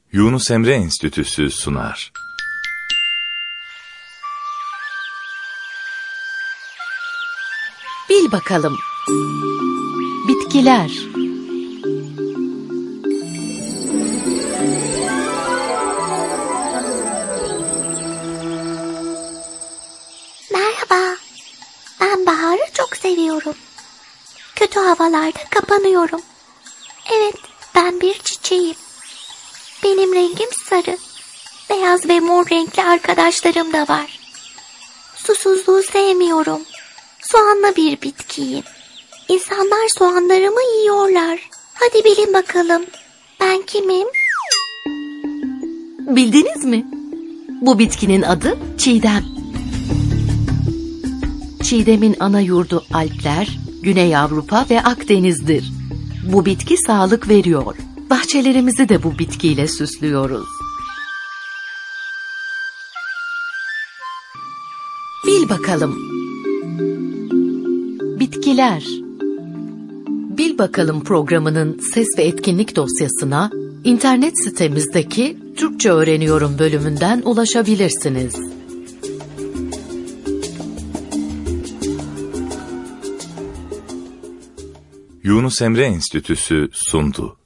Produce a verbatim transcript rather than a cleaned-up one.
Yunus Emre Enstitüsü sunar. Bil bakalım. Bitkiler. Merhaba. Ben baharı çok seviyorum. Kötü havalarda kapanıyorum. Evet, ben bir çiçeğim. Benim rengim sarı. Beyaz ve mor renkli arkadaşlarım da var. Susuzluğu sevmiyorum. Soğanlı bir bitkiyim. İnsanlar soğanlarımı yiyorlar. Hadi bilin bakalım. Ben kimim? Bildiniz mi? Bu bitkinin adı çiğdem. Çiğdemin ana yurdu Alpler, Güney Avrupa ve Akdeniz'dir. Bu bitki sağlık veriyor. Bahçelerimizi de bu bitkiyle süslüyoruz. Bil bakalım. Bitkiler. Bil bakalım programının ses ve etkinlik dosyasına internet sitemizdeki Türkçe Öğreniyorum bölümünden ulaşabilirsiniz. Yunus Emre Enstitüsü sundu.